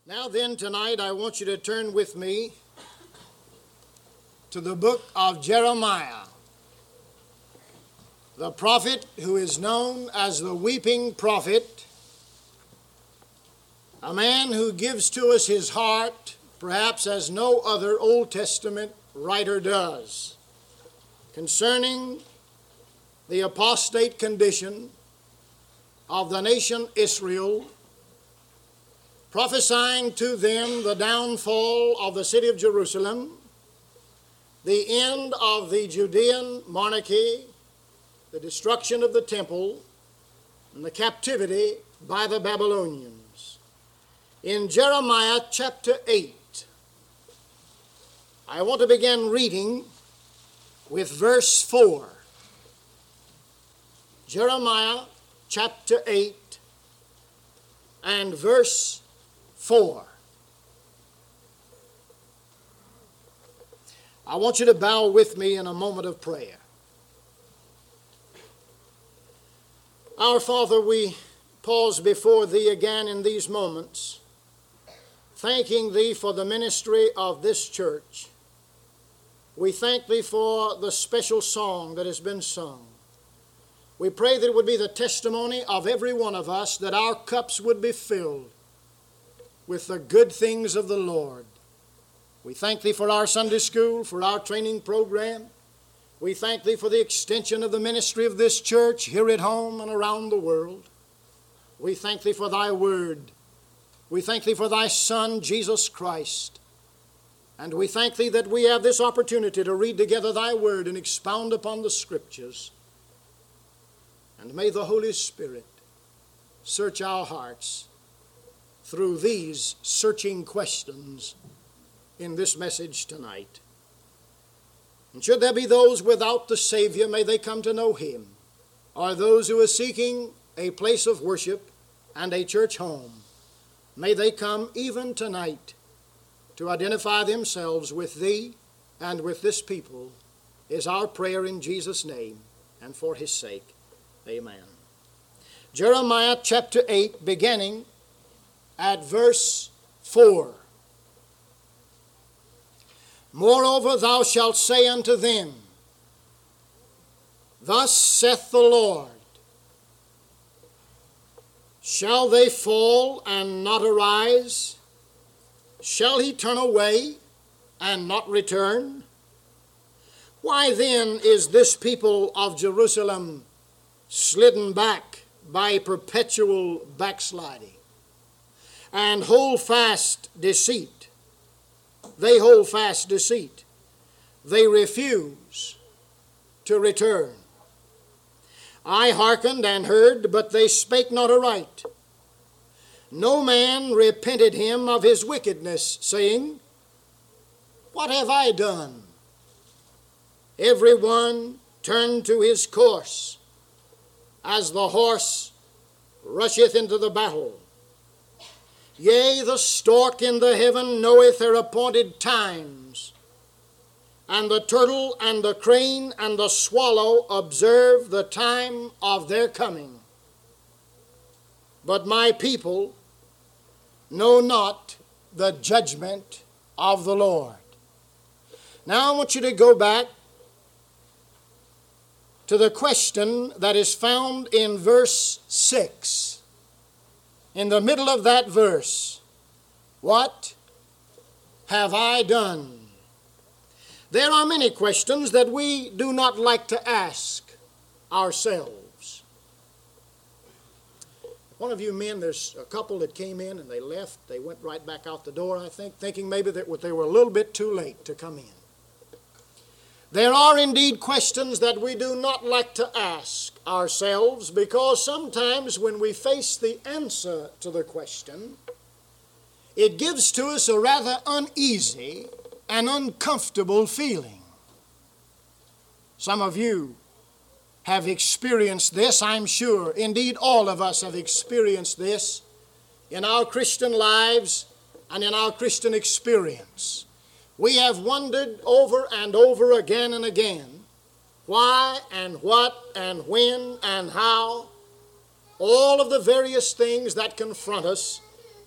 Now then, tonight I want you to turn with me to the book of Jeremiah, the prophet who is known as the weeping prophet, a man who gives to us his heart perhaps as no other Old Testament writer does, concerning the apostate condition of the nation Israel, prophesying to them the downfall of the city of Jerusalem, the end of the Judean monarchy, the destruction of the temple, and the captivity by the Babylonians. In Jeremiah chapter 8, I want to begin reading with verse 4. Jeremiah chapter 8 and verse 4. I want you to bow with me in a moment of prayer. Our Father, we pause before Thee again in these moments, thanking Thee for the ministry of this church. We thank Thee for the special song that has been sung. We pray that it would be the testimony of every one of us that our cups would be filled with the good things of the Lord. We thank Thee for our Sunday school, for our training program. We thank Thee for the extension of the ministry of this church here at home and around the world. We thank Thee for Thy Word. We thank Thee for Thy Son, Jesus Christ. And we thank Thee that we have this opportunity to read together Thy Word and expound upon the Scriptures. And may the Holy Spirit search our hearts through these searching questions in this message tonight. And should there be those without the Savior, may they come to know Him. Or those who are seeking a place of worship and a church home, may they come even tonight to identify themselves with Thee and with this people, is our prayer in Jesus' name and for His sake. Amen. Jeremiah chapter 8, beginning at verse 4. Moreover, thou shalt say unto them, Thus saith the Lord, Shall they fall and not arise? Shall He turn away and not return? Why then is this people of Jerusalem slidden back by perpetual backsliding, and hold fast deceit? They hold fast deceit. They refuse to return. I hearkened and heard, but they spake not aright. No man repented him of his wickedness, saying, What have I done? Every one turned to his course, as the horse rusheth into the battle. Yea, the stork in the heaven knoweth her appointed times, and the turtle and the crane and the swallow observe the time of their coming. But my people know not the judgment of the Lord. Now I want you to go back to the question that is found in verse 6. In the middle of that verse, what have I done? There are many questions that we do not like to ask ourselves. One of you men, there's a couple that came in and they left. They went right back out the door, I think, thinking maybe that they were a little bit too late to come in. There are indeed questions that we do not like to ask ourselves, because sometimes when we face the answer to the question, it gives to us a rather uneasy and uncomfortable feeling. Some of you have experienced this, I'm sure. Indeed, all of us have experienced this in our Christian lives and in our Christian experience. We have wondered over and over again and again why and what and when and how, all of the various things that confront us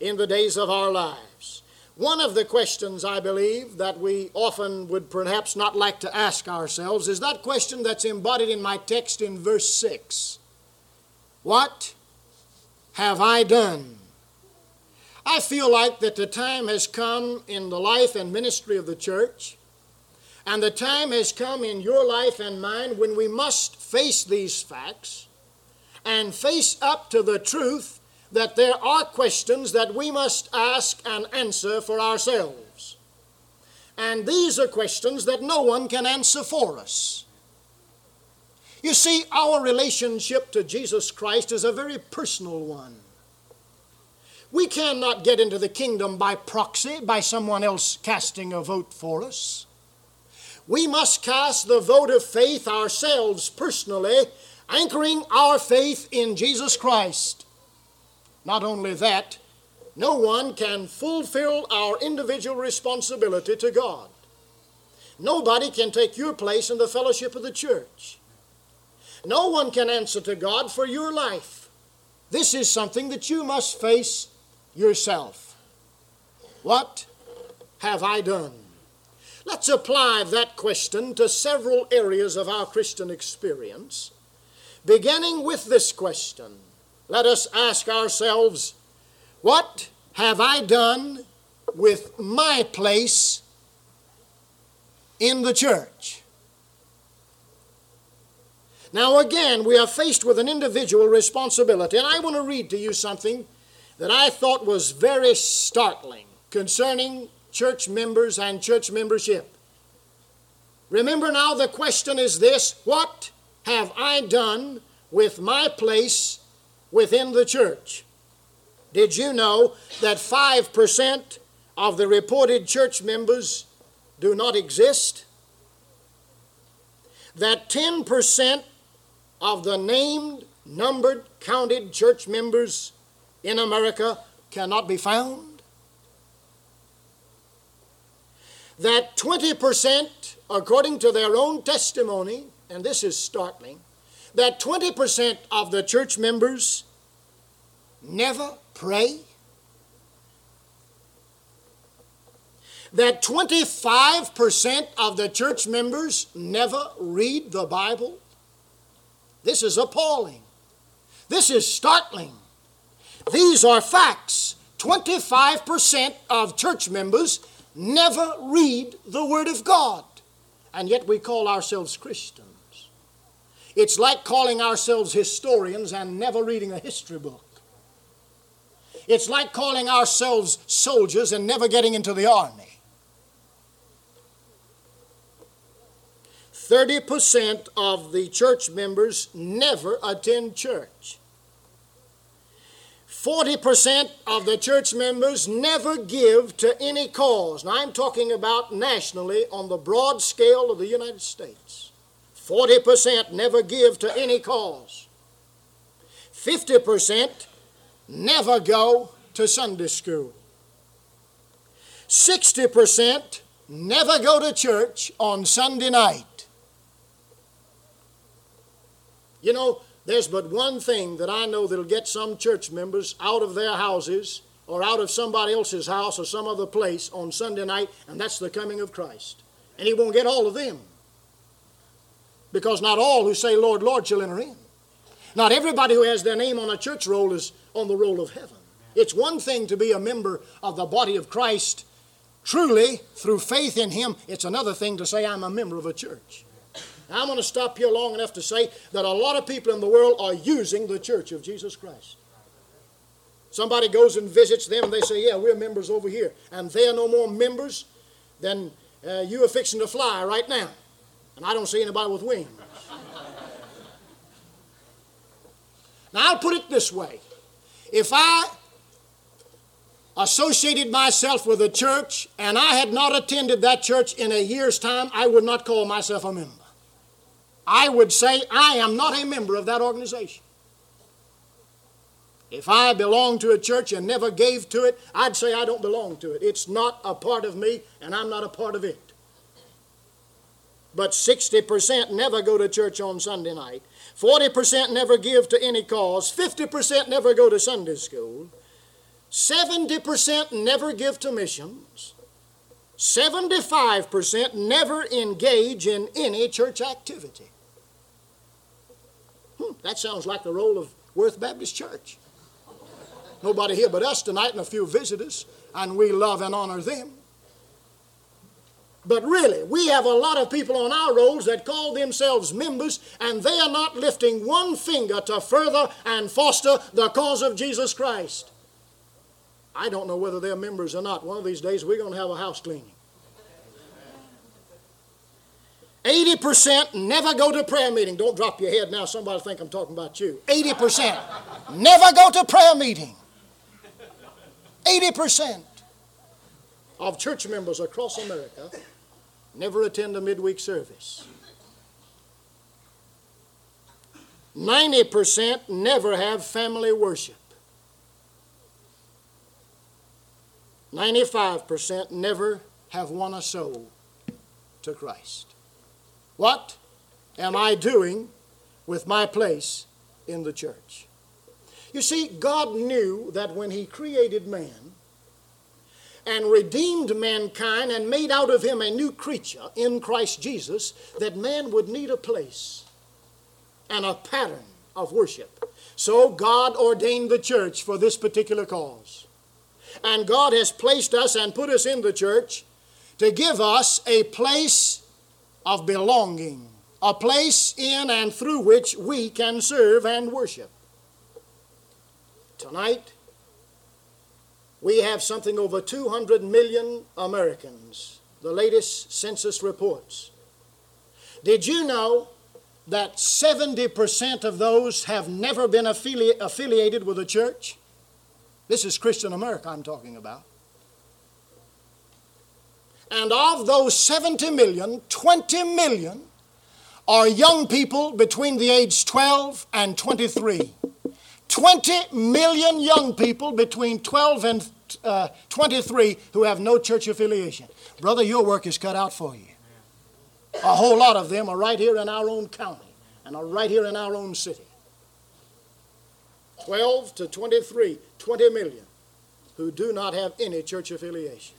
in the days of our lives. One of the questions, I believe, that we often would perhaps not like to ask ourselves is that question that's embodied in my text in verse 6. What have I done? I feel like that the time has come in the life and ministry of the church, and the time has come in your life and mine when we must face these facts and face up to the truth that there are questions that we must ask and answer for ourselves. And these are questions that no one can answer for us. You see, our relationship to Jesus Christ is a very personal one. We cannot get into the kingdom by proxy, by someone else casting a vote for us. We must cast the vote of faith ourselves personally, anchoring our faith in Jesus Christ. Not only that, no one can fulfill our individual responsibility to God. Nobody can take your place in the fellowship of the church. No one can answer to God for your life. This is something that you must face yourself. What have I done? Let's apply that question to several areas of our Christian experience. Beginning with this question, let us ask ourselves, what have I done with my place in the church? Now again, we are faced with an individual responsibility, and I want to read to you something that I thought was very startling concerning church members and church membership. Remember now, the question is this: what have I done with my place within the church? Did you know that 5% of the reported church members do not exist? That 10% of the named, numbered, counted church members in America cannot be found? That 20%, according to their own testimony, and this is startling, that 20% of the church members never pray? That 25% of the church members never read the Bible? This is appalling. This is startling. These are facts. 25% of church members never read the Word of God, and yet we call ourselves Christians. It's like calling ourselves historians and never reading a history book. It's like calling ourselves soldiers and never getting into the army. 30% of the church members never attend church. 40% of the church members never give to any cause. Now I'm talking about nationally on the broad scale of the United States. 40% never give to any cause. 50% never go to Sunday school. 60% never go to church on Sunday night. You know, there's but one thing that I know that'll get some church members out of their houses or out of somebody else's house or some other place on Sunday night, and that's the coming of Christ. And He won't get all of them, because not all who say, Lord, Lord, shall enter in. Not everybody who has their name on a church roll is on the roll of heaven. It's one thing to be a member of the body of Christ truly through faith in Him. It's another thing to say, I'm a member of a church. Now, I'm going to stop here long enough to say that a lot of people in the world are using the church of Jesus Christ. Somebody goes and visits them and they say, yeah, we're members over here. And they're no more members than you are fixing to fly right now. And I don't see anybody with wings. Now, I'll put it this way. If I associated myself with a church and I had not attended that church in a year's time, I would not call myself a member. I would say I am not a member of that organization. If I belonged to a church and never gave to it, I'd say I don't belong to it. It's not a part of me, and I'm not a part of it. But 60% never go to church on Sunday night. 40% never give to any cause. 50% never go to Sunday school. 70% never give to missions. 75% never engage in any church activity. That sounds like the roll of Worth Baptist Church. Nobody here but us tonight and a few visitors, and we love and honor them. But really, we have a lot of people on our rolls that call themselves members, and they are not lifting one finger to further and foster the cause of Jesus Christ. I don't know whether they're members or not. One of these days, we're going to have a house cleaning. 80% never go to prayer meeting. Don't drop your head now. Somebody think I'm talking about you. 80% never go to prayer meeting. 80% of church members across America never attend a midweek service. 90% never have family worship. 95% never have won a soul to Christ. What am I doing with my place in the church? You see, God knew that when He created man and redeemed mankind and made out of him a new creature in Christ Jesus, that man would need a place and a pattern of worship. So God ordained the church for this particular cause. And God has placed us and put us in the church to give us a place of belonging, a place in and through which we can serve and worship. Tonight, we have something over 200 million Americans, the latest census reports. Did you know that 70% of those have never been affiliated with a church? This is Christian America I'm talking about. And of those 70 million, 20 million are young people between the age 12 and 23. 20 million young people between 12 and 23 who have no church affiliation. Brother, your work is cut out for you. A whole lot of them are right here in our own county and are right here in our own city. 12 to 23, 20 million who do not have any church affiliation.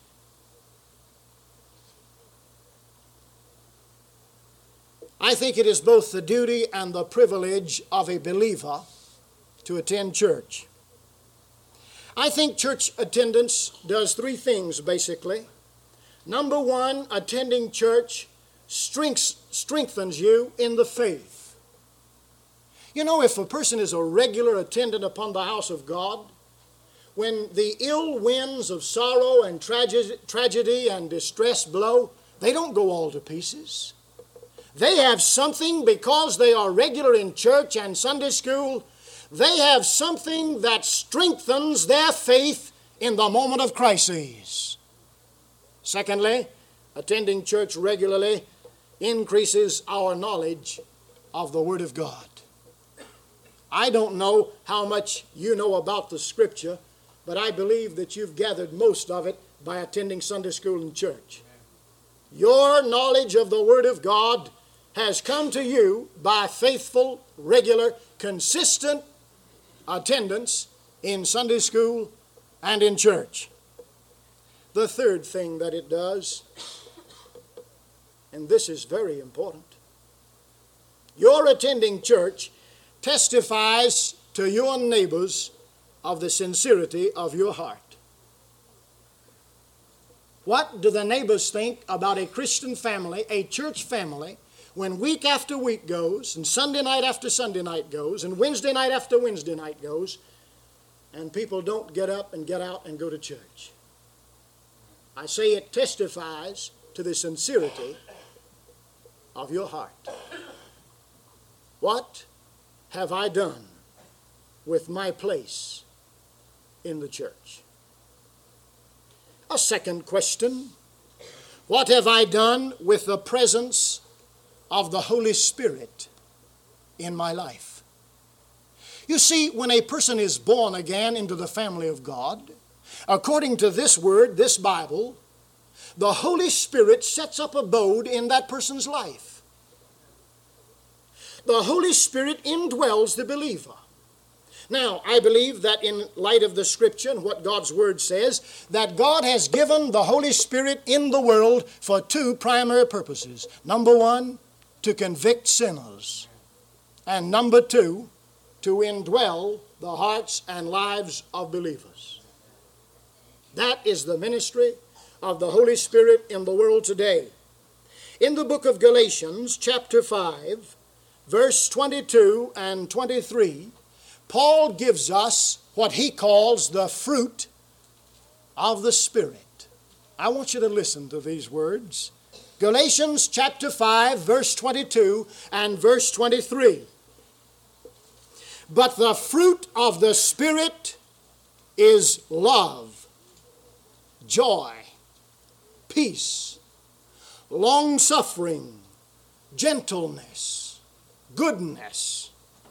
I think it is both the duty and the privilege of a believer to attend church. I think church attendance does three things basically. Number one, attending church strengthens you in the faith. You know, if a person is a regular attendant upon the house of God, when the ill winds of sorrow and tragedy and distress blow, they don't go all to pieces. They have something, because they are regular in church and Sunday school, they have something that strengthens their faith in the moment of crises. Secondly, attending church regularly increases our knowledge of the Word of God. I don't know how much you know about the Scripture, but I believe that you've gathered most of it by attending Sunday school and church. Your knowledge of the Word of God has come to you by faithful, regular, consistent attendance in Sunday school and in church. The third thing that it does, and this is very important, your attending church testifies to your neighbors of the sincerity of your heart. What do the neighbors think about a Christian family, a church family, when week after week goes, and Sunday night after Sunday night goes, and Wednesday night after Wednesday night goes, and people don't get up and get out and go to church? I say it testifies to the sincerity of your heart. What have I done with my place in the church? A second question: what have I done with the presence of the Holy Spirit in my life? You see, when a person is born again into the family of God, according to this word, this Bible, the Holy Spirit sets up abode in that person's life. The Holy Spirit indwells the believer. Now, I believe that in light of the Scripture and what God's Word says, that God has given the Holy Spirit in the world for two primary purposes. Number one, to convict sinners. And number two, to indwell the hearts and lives of believers. That is the ministry of the Holy Spirit in the world today. In the book of Galatians, chapter 5, verse 22 and 23, Paul gives us what he calls the fruit of the Spirit. I want you to listen to these words. Galatians chapter 5, verse 22 and verse 23. But the fruit of the Spirit is love, joy, peace, long-suffering, gentleness, goodness,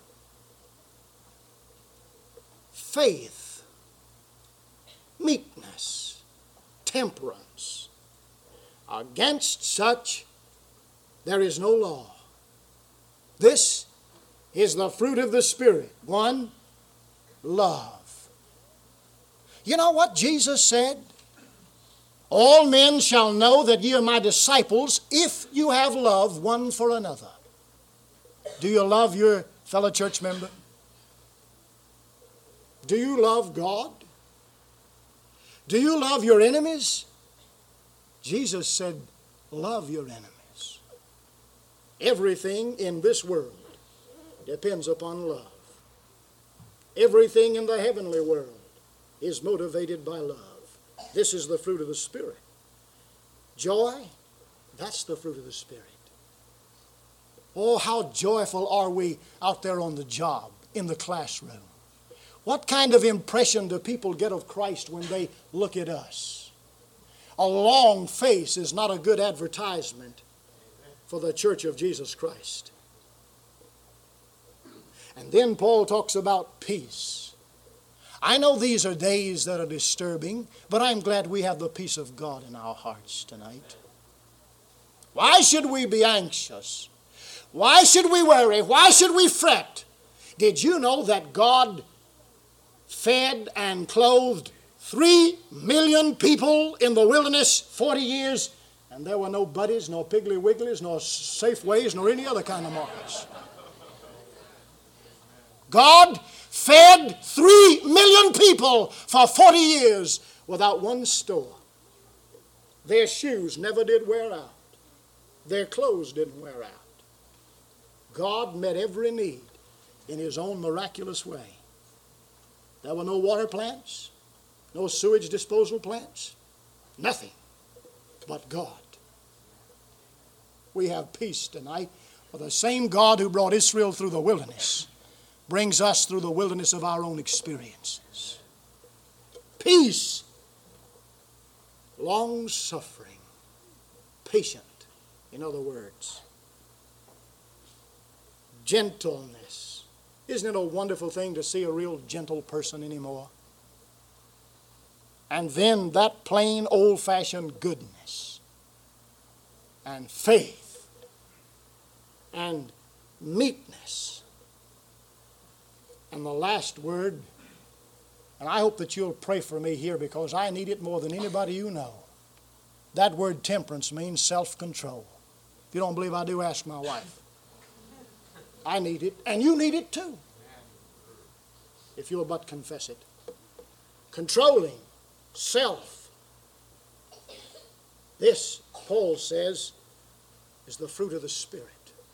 faith, meekness, temperance. Against such there is no law. This is the fruit of the Spirit. One, love. You know what Jesus said? All men shall know that ye are my disciples if you have love one for another. Do you love your fellow church member? Do you love God? Do you love your enemies? Jesus said, love your enemies. Everything in this world depends upon love. Everything in the heavenly world is motivated by love. This is the fruit of the Spirit. Joy, that's the fruit of the Spirit. Oh, how joyful are we out there on the job, in the classroom. What kind of impression do people get of Christ when they look at us? A long face is not a good advertisement for the church of Jesus Christ. And then Paul talks about peace. I know these are days that are disturbing, but I'm glad we have the peace of God in our hearts tonight. Why should we be anxious? Why should we worry? Why should we fret? Did you know that God fed and clothed 3 million people in the wilderness 40 years, and there were no Buddies, no Piggly Wigglies, no Safeways, nor any other kind of markets? God fed 3 million people for 40 years without one store. Their shoes never did wear out. Their clothes didn't wear out. God met every need in His own miraculous way. There were no water plants, no sewage disposal plants, nothing but God. We have peace tonight, for the same God who brought Israel through the wilderness brings us through the wilderness of our own experiences. Peace, long-suffering, patient, in other words. Gentleness. Isn't it a wonderful thing to see a real gentle person anymore? And then that plain old-fashioned goodness and faith and meekness. And the last word, and I hope that you'll pray for me here because I need it more than anybody you know. That word temperance means self-control. If you don't believe I do, ask my wife. I need it, and you need it too, if you'll but confess it. Controlling self. This, Paul says, is the fruit of the Spirit.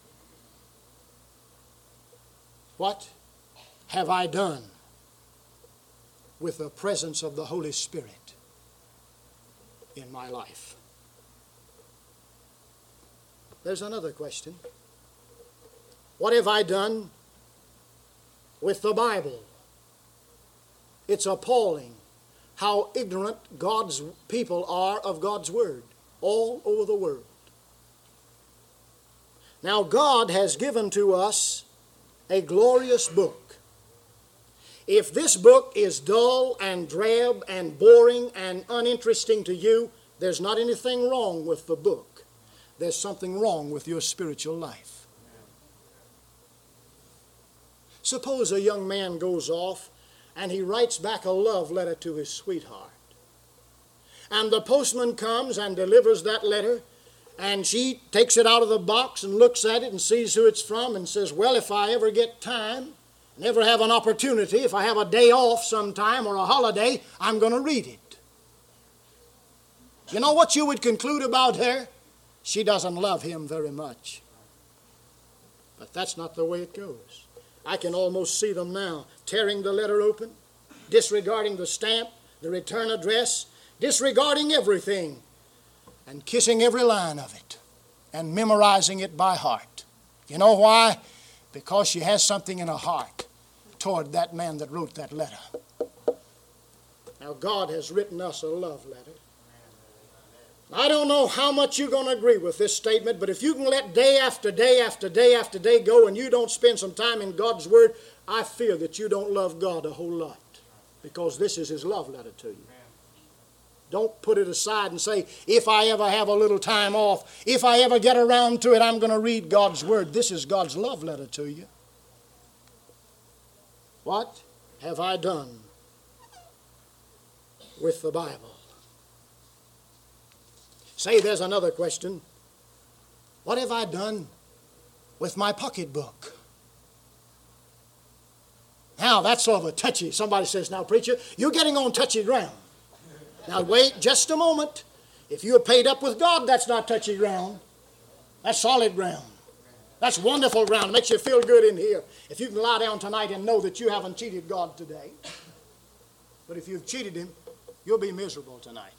What have I done with the presence of the Holy Spirit in my life? There's another question. What have I done with the Bible? It's appalling how ignorant God's people are of God's Word all over the world. Now, God has given to us a glorious book. If this book is dull and drab and boring and uninteresting to you, there's not anything wrong with the book. There's something wrong with your spiritual life. Suppose a young man goes off and he writes back a love letter to his sweetheart. And the postman comes and delivers that letter, and she takes it out of the box and looks at it and sees who it's from and says, well, if I ever get time and ever have an opportunity, if I have a day off sometime or a holiday, I'm going to read it. You know what you would conclude about her? She doesn't love him very much. But that's not the way it goes. I can almost see them now, tearing the letter open, disregarding the stamp, the return address, disregarding everything, and kissing every line of it, and memorizing it by heart. You know why? Because she has something in her heart toward that man that wrote that letter. Now, God has written us a love letter. I don't know how much you're going to agree with this statement, but if you can let day after day after day after day go and you don't spend some time in God's Word, I fear that you don't love God a whole lot, because this is His love letter to you. Don't put it aside and say, if I ever have a little time off, if I ever get around to it, I'm going to read God's Word. This is God's love letter to you. What have I done with the Bible? Say there's another question. What have I done with my pocketbook? Now, that's sort of a touchy. Somebody says, now, preacher, you're getting on touchy ground. Now, wait just a moment. If you're paid up with God, that's not touchy ground. That's solid ground. That's wonderful ground. It makes you feel good in here. If you can lie down tonight and know that you haven't cheated God today. But if you've cheated Him, you'll be miserable tonight.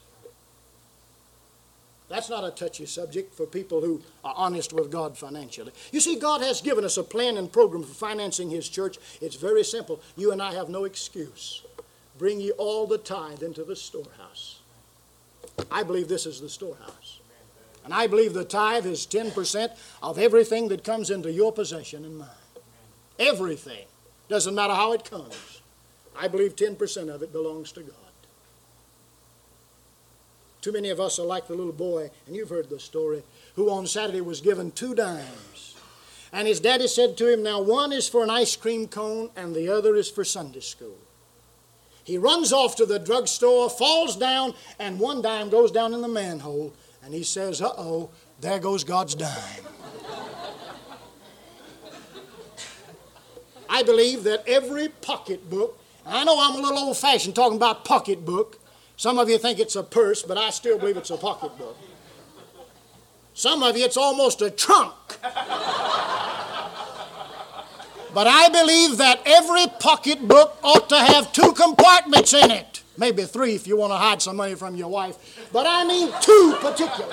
That's not a touchy subject for people who are honest with God financially. You see, God has given us a plan and program for financing His church. It's very simple. You and I have no excuse. Bring ye all the tithe into the storehouse. I believe this is the storehouse. And I believe the tithe is 10% of everything that comes into your possession and mine. Everything. Doesn't matter how it comes. I believe 10% of it belongs to God. Too many of us are like the little boy, and you've heard the story, who on Saturday was given 2 dimes. And his daddy said to him, now one is for an ice cream cone and the other is for Sunday school. He runs off to the drugstore, falls down, and 1 dime goes down in the manhole. And he says, uh-oh, there goes God's dime. I believe that every pocketbook, I know I'm a little old-fashioned talking about pocketbook. Some of you think it's a purse, but I still believe it's a pocketbook. Some of you, it's almost a trunk. But I believe that every pocketbook ought to have 2 compartments in it. Maybe 3 if you want to hide some money from your wife. But I mean 2 particular.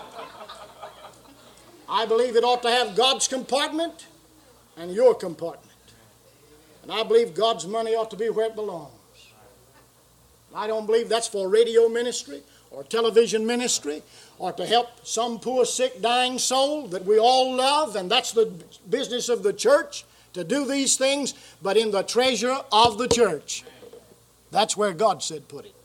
I believe it ought to have God's compartment and your compartment. And I believe God's money ought to be where it belongs. I don't believe that's for radio ministry or television ministry or to help some poor, sick, dying soul that we all love, and that's the business of the church, to do these things, but in the treasure of the church. That's where God said put it.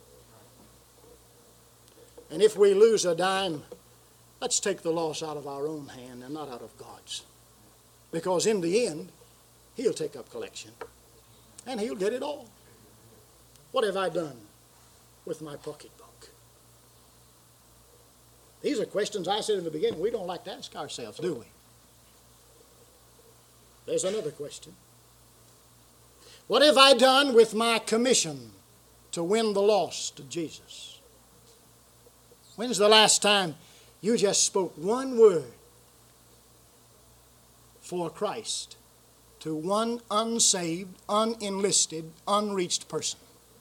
And if we lose a dime, let's take the loss out of our own hand and not out of God's. Because in the end, He'll take up collection and He'll get it all. What have I done with my pocketbook? These are questions I said in the beginning we don't like to ask ourselves, do we? There's another question. What have I done with my commission to win the lost to Jesus? When's the last time you just spoke one word for Christ to one unsaved, unenlisted, unreached person?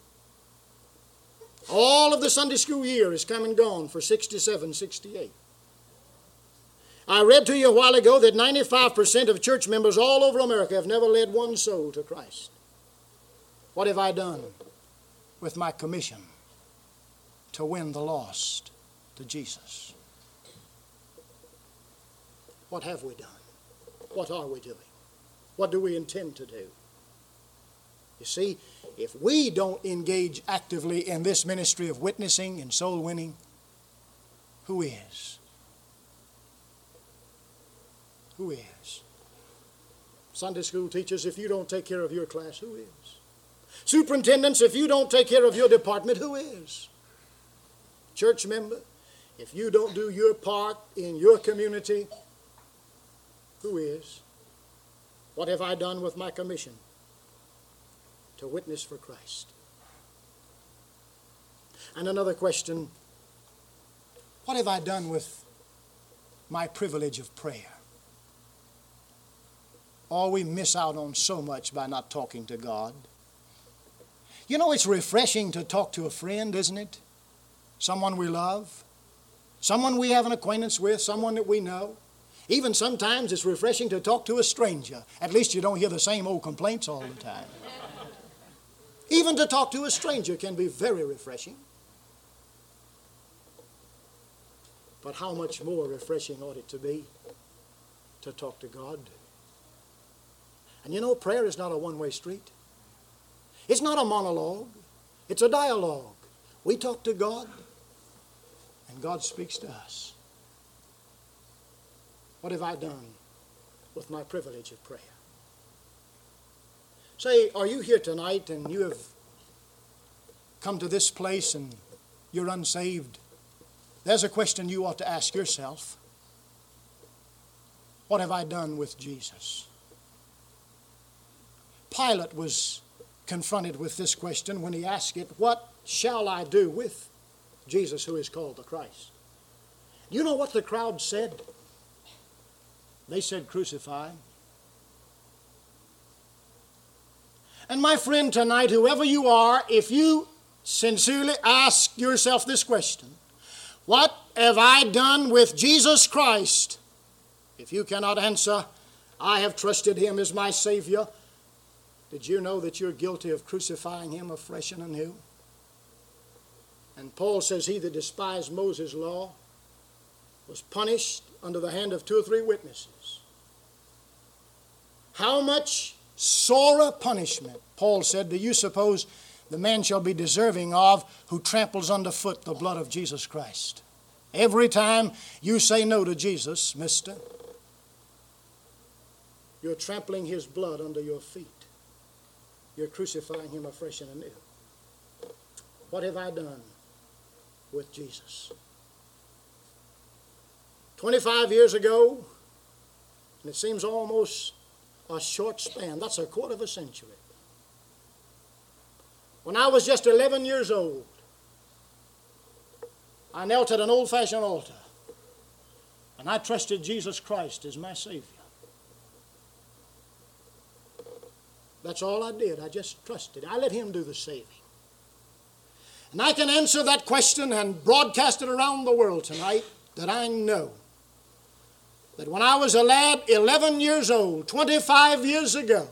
All of the Sunday school year is come and gone for 67, 68. I read to you a while ago that 95% of church members all over America have never led one soul to Christ. What have I done with my commission to win the lost to Jesus? What have we done? What are we doing? What do we intend to do? You see, if we don't engage actively in this ministry of witnessing and soul winning, who is? Who is? Sunday school teachers, if you don't take care of your class, who is? Superintendents, if you don't take care of your department, who is? Church member, if you don't do your part in your community, who is? What have I done with my commission? To witness for Christ. And another question, what have I done with my privilege of prayer? Oh, we miss out on so much by not talking to God. You know, it's refreshing to talk to a friend, isn't it? Someone we love, someone we have an acquaintance with, someone that we know. Even sometimes it's refreshing to talk to a stranger. At least you don't hear the same old complaints all the time. Even to talk to a stranger can be very refreshing. But how much more refreshing ought it to be to talk to God? And you know, prayer is not a one-way street. It's not a monologue. It's a dialogue. We talk to God, and God speaks to us. What have I done with my privilege of prayer? Say, are you here tonight and you have come to this place and you're unsaved? There's a question you ought to ask yourself. What have I done with Jesus? Pilate was confronted with this question when he asked it, what shall I do with Jesus who is called the Christ? You know what the crowd said? They said, crucify him. And my friend tonight, whoever you are, if you sincerely ask yourself this question, what have I done with Jesus Christ? If you cannot answer, I have trusted him as my Savior, did you know that you're guilty of crucifying him afresh and anew? And Paul says, he that despised Moses' law was punished under the hand of 2 or 3 witnesses. How much sorer punishment, Paul said, do you suppose the man shall be deserving of who tramples underfoot the blood of Jesus Christ? Every time you say no to Jesus, mister, you're trampling his blood under your feet. You're crucifying him afresh and anew. What have I done with Jesus? 25 years ago, and it seems almost a short span, that's a quarter of a century. When I was just 11 years old, I knelt at an old-fashioned altar, and I trusted Jesus Christ as my Savior. That's all I did. I just trusted. I let him do the saving. And I can answer that question and broadcast it around the world tonight, that I know that when I was a lad, 11 years old, 25 years ago,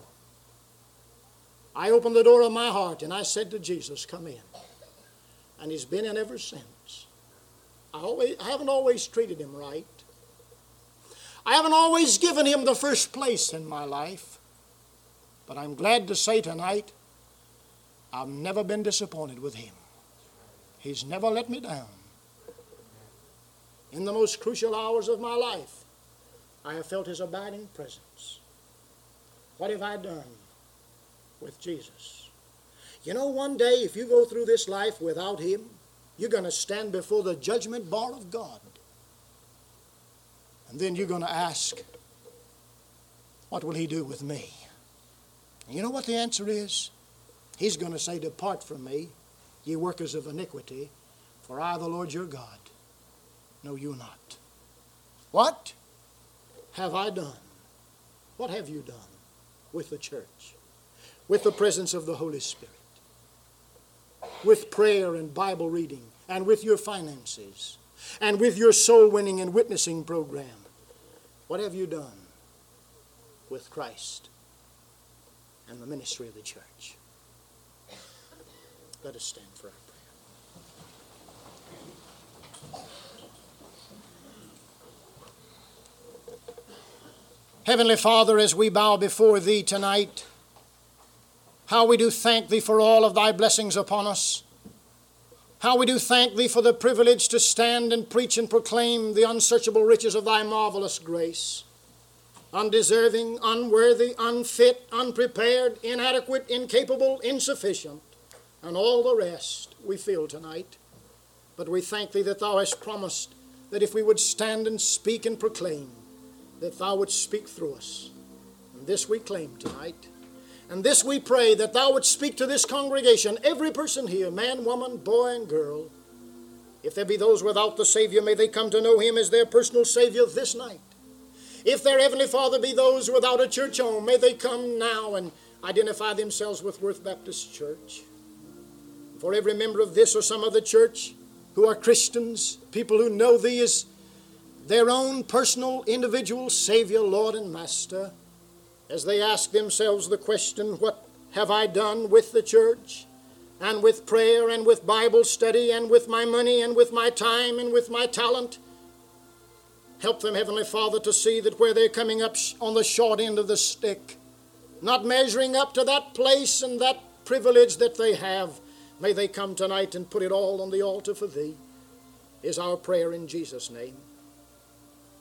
I opened the door of my heart and I said to Jesus, come in. And he's been in ever since. I haven't always treated him right. I haven't always given him the first place in my life. But I'm glad to say tonight, I've never been disappointed with him. He's never let me down. In the most crucial hours of my life, I have felt his abiding presence. What have I done with Jesus? You know, one day, if you go through this life without him, you're going to stand before the judgment bar of God. And then you're going to ask, what will he do with me? And you know what the answer is? He's going to say, depart from me, ye workers of iniquity, for I, the Lord your God, know you not. What have I done? What have you done with the church? With the presence of the Holy Spirit? With prayer and Bible reading? And with your finances? And with your soul winning and witnessing program? What have you done with Christ and the ministry of the church? Let us stand for our prayer. Heavenly Father, as we bow before Thee tonight, how we do thank Thee for all of Thy blessings upon us. How we do thank Thee for the privilege to stand and preach and proclaim the unsearchable riches of Thy marvelous grace. undeserving, unworthy, unfit, unprepared, inadequate, incapable, insufficient, and all the rest we feel tonight. But we thank Thee that Thou hast promised that if we would stand and speak and proclaim, that Thou wouldst speak through us. And this we claim tonight. And this we pray, that Thou wouldst speak to this congregation, every person here, man, woman, boy, and girl. If there be those without the Savior, may they come to know Him as their personal Savior this night. If there, Heavenly Father, be those without a church home, may they come now and identify themselves with Worth Baptist Church. For every member of this or some other church who are Christians, people who know Thee as their own personal, individual Savior, Lord, and Master, as they ask themselves the question, what have I done with the church, and with prayer, and with Bible study, and with my money, and with my time, and with my talent? Help them, Heavenly Father, to see that where they're coming up on the short end of the stick, not measuring up to that place and that privilege that they have, may they come tonight and put it all on the altar for Thee, is our prayer in Jesus' name.